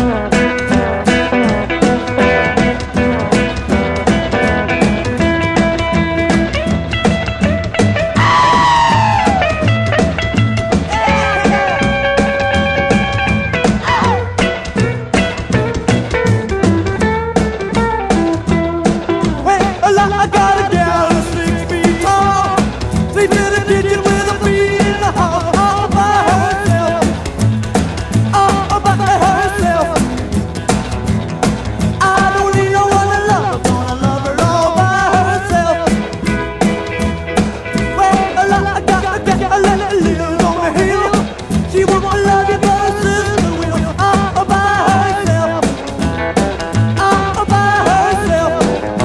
I got a gal who's six feet tall, sleeps in the kitchen with a feet in the hall, all by herself, all by herself. I don't need no one to love her, gonna love her all by herself. Well, I got a gal that lives on the hill, she won't love you but her sister will, all by herself, all by herself.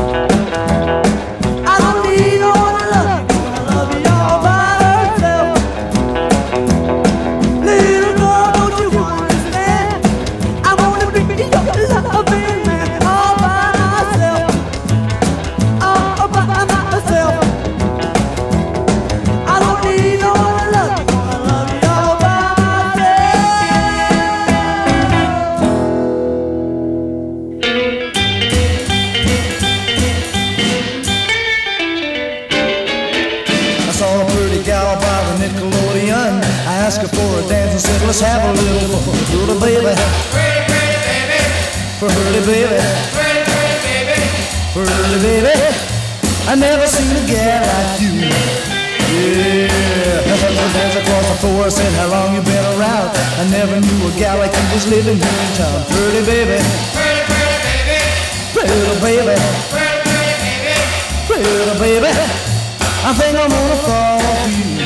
Let's have a little fun, little baby. Pretty, pretty baby. Pretty baby. Pretty, pretty baby. Pretty baby. I never seen a gal like you. Yeah. Dance across the floor, said how long you been around. I never knew a gal like you was living here in town. Pretty baby. Pretty, pretty baby. Pretty baby. Pretty, pretty baby. Pretty baby. I think I'm gonna fall for you.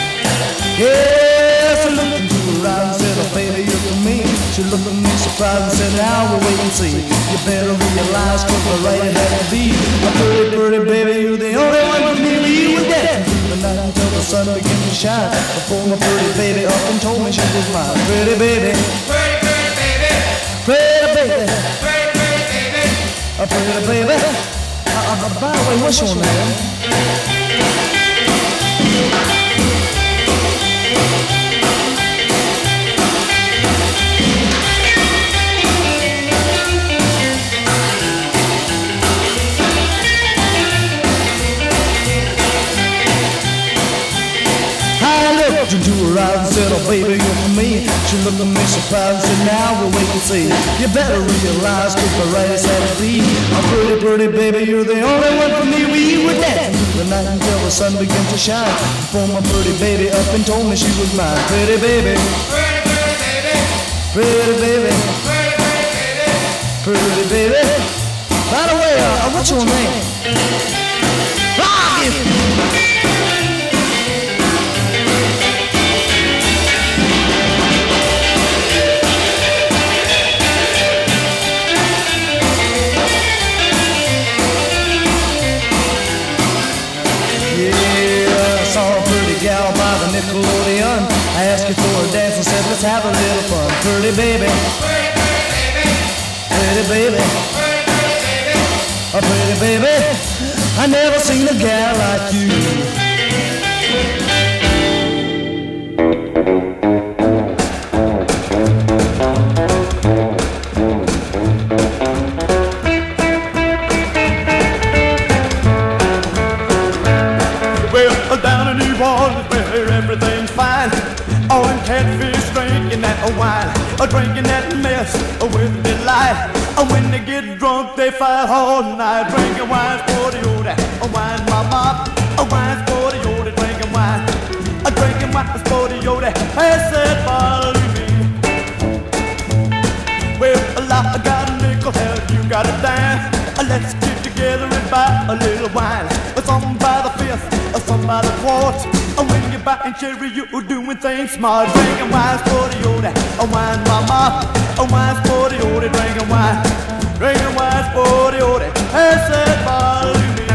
Yeah, so look into her eyes and said, oh baby, you're for me. She looked at me surprised and said, now we'll wait and see. You better realize, cause we're right it had to be. My pretty, pretty baby, you're the only one for me. You were dancing through the night until the sun began to shine. Before my pretty baby up and told me she was mine. Pretty baby. Pretty, pretty baby. Pretty baby. Pretty, pretty baby. a pretty baby. Uh, uh, by the way, what's your name? Into her eyes and said, oh baby, you're for me. She looked at me surprised and said, now we'll wait and see. You better realize, cause the right is how to be. I'm pretty, pretty baby, you're the only one for me. We were dancing through the night until the sun began to shine. Pulled my pretty baby up and told me she was mine. Pretty baby, pretty, pretty baby, pretty baby, pretty, pretty baby, pretty baby. By the way, uh, what's your name? Rocky! Nickelodeon. I asked you for a dance and said let's have a little fun. Pretty baby, pretty baby, pretty baby, a pretty baby. I never seen a gal like you. Well, down in New Orleans where everything's fine, all them catfish drinking that wine, or drinking that mess with delight. And when they get drunk, they fight all night, drinking wine for the old, a wine mama, a wine for the old, drinking wine, a drinking wine for the old. Pass that bottle to me. Well, I got a nickel, hell, you got a dime. Let's get together and buy a little wine. Some by the fifth, some by the quart. And when you're buying cherry, you're doing things smart. Drinking wine's for the old, a wine mama, a wine's for the old, drinking wine. Drinking wine's for the old, pass that bottle to me.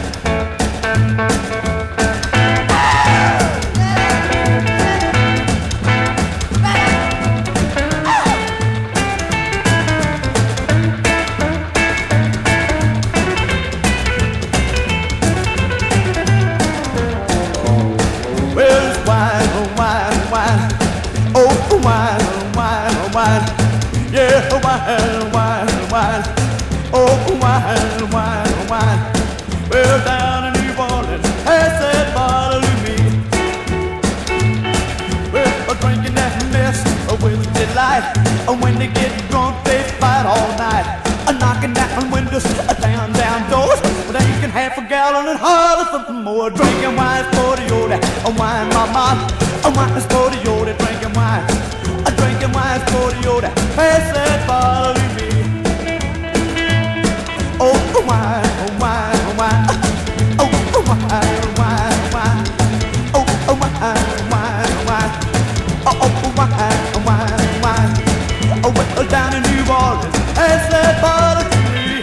Yeah, wine, wine, wine. Oh, wine, wine, wine. Well, down in New Orleans, pass that bottle to me. Well, drinking that mess with delight. And when they get drunk, they fight all night. Knocking down windows, tearing down doors. Drinking half a gallon and holler for more. Drinking wine for the old, a wine mama, a wine for the old, drinking wine. Drinking wine for the old, pass that bottle to me. Oh, wine, oh, wine, oh, wine. Oh, wine, wine, wine. Oh, wine, wine, wine. Oh, wine, wine, wine. Oh, well, down in New Orleans, pass that bottle to me.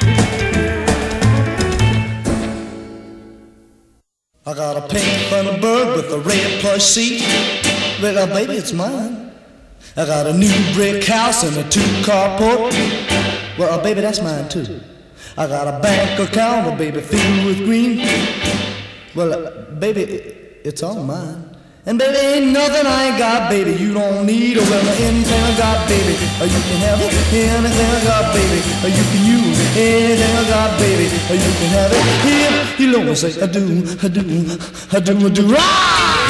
I got a pink Thunderbird with a red plush seat. Well, baby, it's mine. I got a new brick house and a two-car port. Well, uh, baby, that's mine too. I got a bank account, well, baby, filled with green. Well, uh, baby, it, it's all mine. And baby, ain't nothing I ain't got, baby. You don't need a well, anything I got, baby. Or you can have it, anything I got, baby. Or you can use anything I got, baby. Or you can have it, if you know what I say. I do, I do, I do, I do. Rah!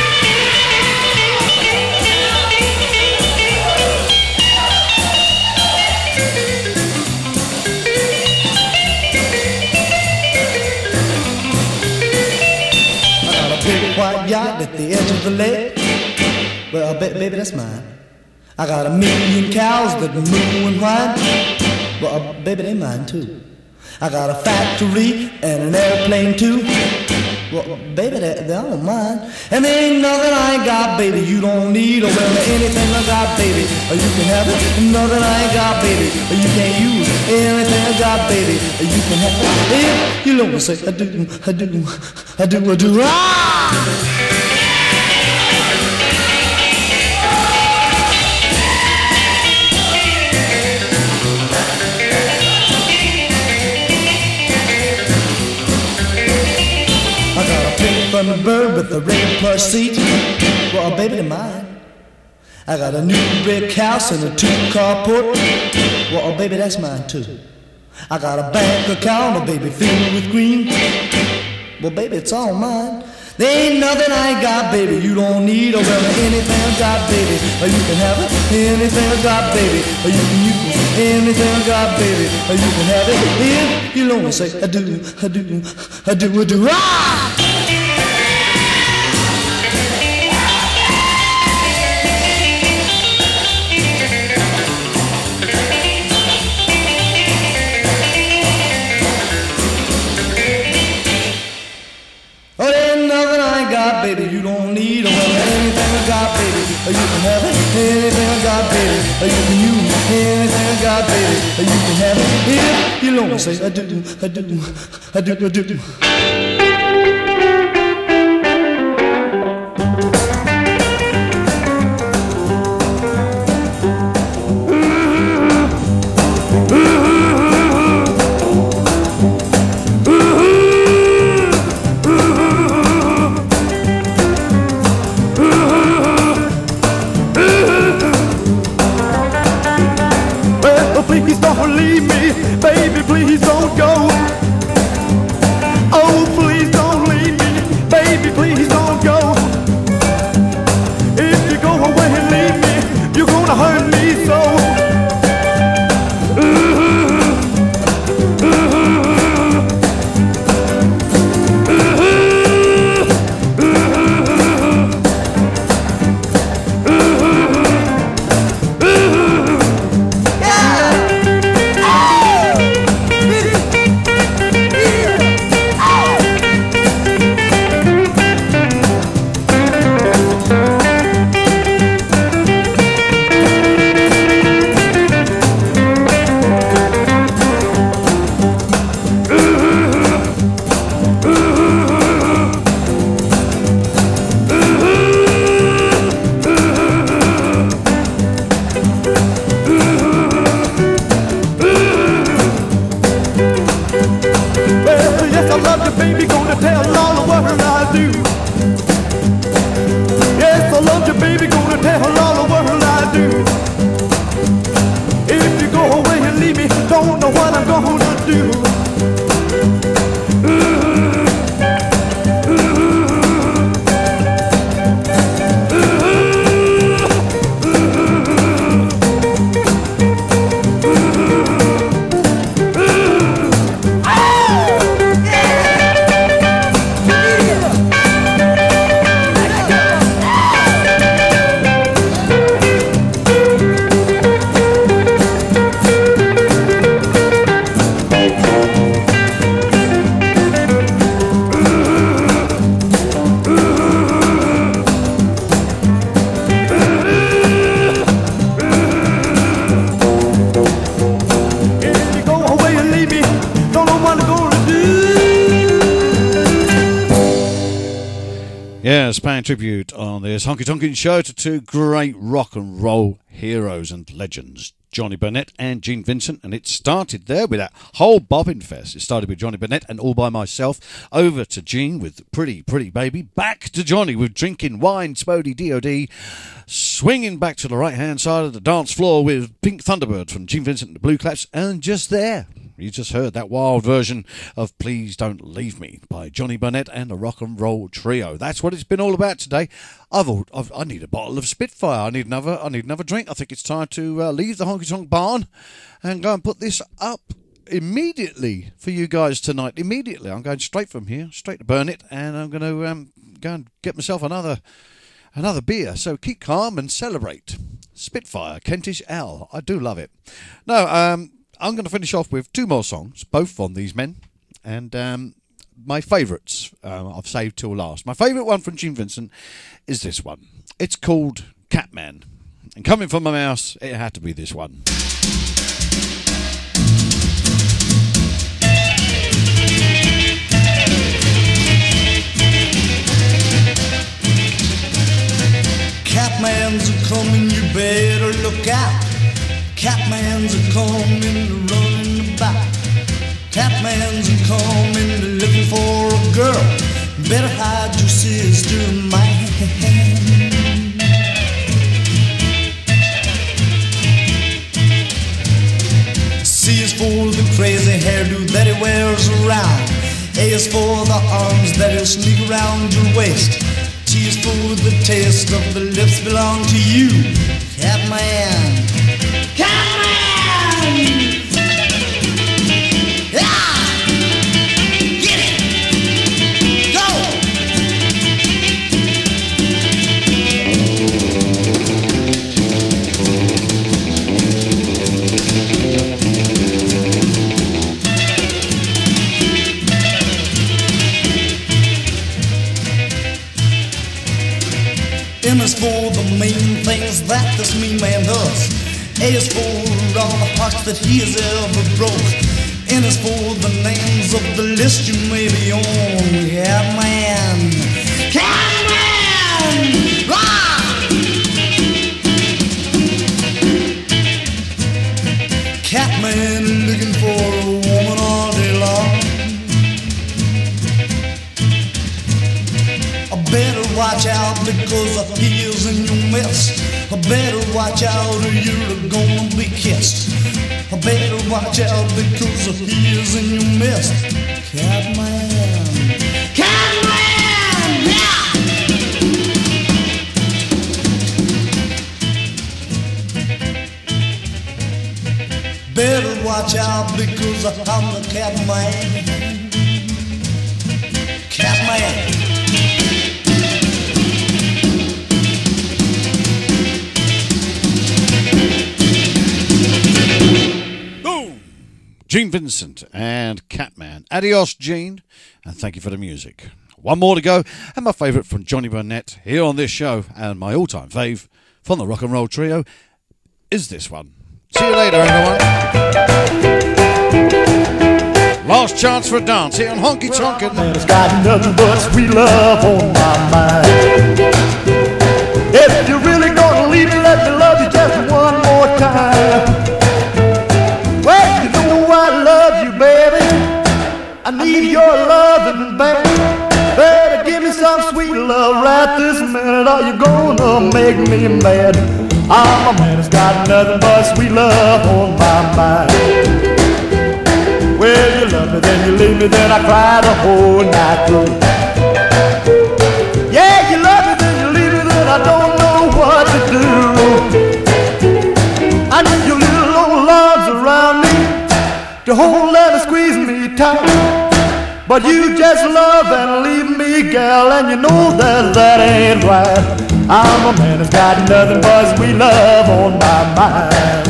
White yacht at the edge of the lake. Well, ba baby, that's mine. I got a million cows that moo and whine. Well, uh, baby, they mine too. I got a factory and an airplane too. Well, baby, they, they're all mine. And there ain't nothing I ain't got, baby. You don't need a well, anything I got, baby. Or you can have it. Nothing I ain't got, baby. Or you can't use anything I got, baby. Or you can have it. If you know what I say, I do, I do, I do, I do. Ah! from the bird with the red plush seat. Well, baby, they're mine. I got a new brick house and a two-car port. Well, baby, that's mine too. I got a bank account, a baby, filled with green. Well, baby, it's all mine. There ain't nothing I ain't got, baby. You don't need a well, anything I got, baby. Or you can have it, anything I got, baby. Or you can use it, anything I got, baby. Or you can have it if you only say I do, I do, I do, I do. Ah! Oh, there ain't nothing I ain't got, baby. You don't need a well, anything I got, baby. Or you can have it, anything I got, baby. Or you can use anything I got, baby. Or you can have it if you only say I do, I do, I do, I do. Please don't leave me, baby, please don't go. Oh, please don't leave me, baby, please don't go. If you go away and leave me, you're gonna hurt me so. Yes, paying tribute on this Honky Tonkin' show to two great rock and roll heroes and legends, Johnny Burnette and Gene Vincent, and it started there with that whole bobbin fest. It started with Johnny Burnette and All By Myself, over to Gene with Pretty Pretty Baby, back to Johnny with Drinking Wine, Spody D O D, swinging back to the right-hand side of the dance floor with Pink Thunderbird from Gene Vincent and the Blue Claps, and just there, you just heard that wild version of Please Don't Leave Me by Johnny Burnette and the Rock and Roll Trio. That's what it's been all about today. I've, all, I've I need a bottle of Spitfire. I need another. I need another drink. I think it's time to uh, leave the Honky Tonk Barn and go and put this up immediately for you guys tonight. Immediately, I'm going straight from here, straight to Burnett, and I'm going to um, go and get myself another another beer. So keep calm and celebrate. Spitfire, Kentish Ale. I do love it. No, um. I'm going to finish off with two more songs, both on these men, and um, my favourites um, I've saved till last. My favourite one from Gene Vincent is this one. It's called Catman, and coming from my mouse, it had to be this one. Catman's a coming, you better look out. Catman's a coming, running about. Catman's a coming, looking for a girl. Better hide yourself. around. A is for the arms that will sneak around your waist. T is for the taste of the lips belong to you. Catman, Catman. M is for the main things that this mean man does. A is for all the hearts that he has ever broke. N is for the names of the list you may be on. Catman, Catman, rock! Catman looking for a woman all day long. Better watch out because he is in your mess. Better watch out or you're gonna be kissed. Better watch out because he is in your mess. Catman, Catman, yeah! Better watch out because I'm the Catman. Catman. Gene Vincent and Catman. Adios, Gene, and thank you for the music. One more to go, and my favourite from Johnny Burnett here on this show, and my all-time fave from the Rock and Roll Trio is this one. See you later, everyone. Last chance for a dance here on Honky Tonkin'. Well, it's got nothing but sweet love on my mind. If you're really gonna leave me, let me love you just one more time. Well, you know I love you, baby. I need your loving, baby. Better give me some sweet love right this minute, or you're gonna make me mad. I'm a man that's got nothing but sweet love on my mind. Well, you love me, then you leave me, then I cry the whole night through. Yeah, you love me, then you leave me, then I don't know what to do. I need your little old arms around me to hold and squeeze me tight. But you just love and leave me, gal, and you know that that ain't right. I'm a man that's got nothing but sweet love on my mind.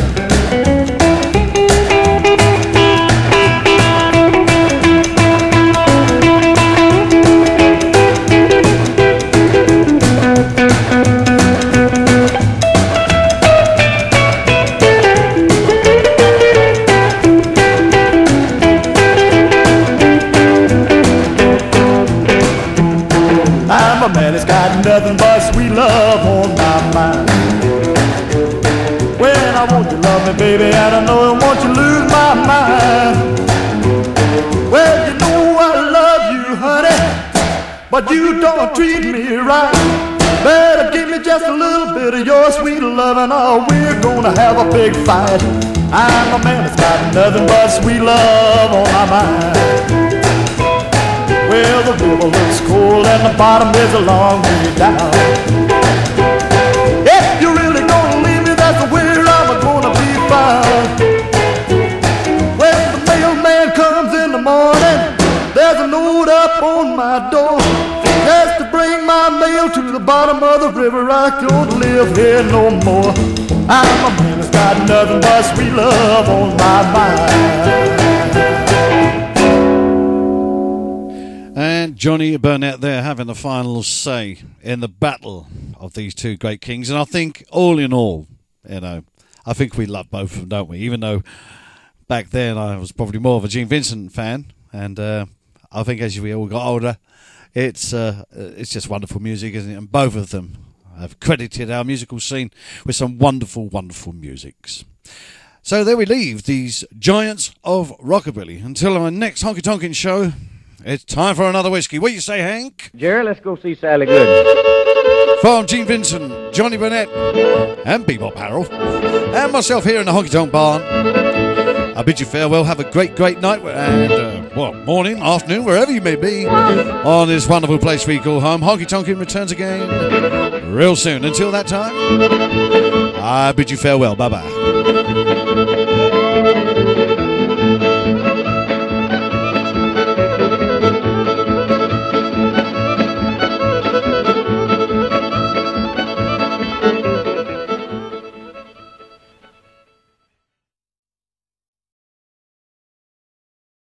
A man that's got nothing but sweet love on my mind. When I want you to love me, baby, and I know I want you to lose my mind. Well, you know I love you, honey, but you don't treat me right. Better give me just a little bit of your sweet loving, or we're gonna have a big fight. I'm a man that's got nothing but sweet love on my mind. Well, the river looks cold and the bottom is a long way down. If you're really gonna leave me, that's where I'm gonna be found. When the mailman comes in the morning, there's a note up on my door, just to bring my mail to the bottom of the river. I can't live here no more. I'm a man that's got nothing but sweet love on my mind. And Johnny Burnett there having the final say in the battle of these two great kings. And I think all in all, you know, I think we love both of them, don't we? Even though back then I was probably more of a Gene Vincent fan. And uh, I think as we all got older, it's uh, it's just wonderful music, isn't it? And both of them have credited our musical scene with some wonderful, wonderful musics. So there we leave these giants of rockabilly. Until our next Honky Tonkin' show, it's time for another whiskey. What do you say, Hank? Jerry, let's go see Sally Gooden. From Gene Vincent, Johnny Burnett, and Bebop Harold, and myself here in the Honky Tonk Barn, I bid you farewell. Have a great, great night, and uh, well, morning, afternoon, wherever you may be, on this wonderful place we call home. Honky Tonkin returns again real soon. Until that time, I bid you farewell. Bye-bye.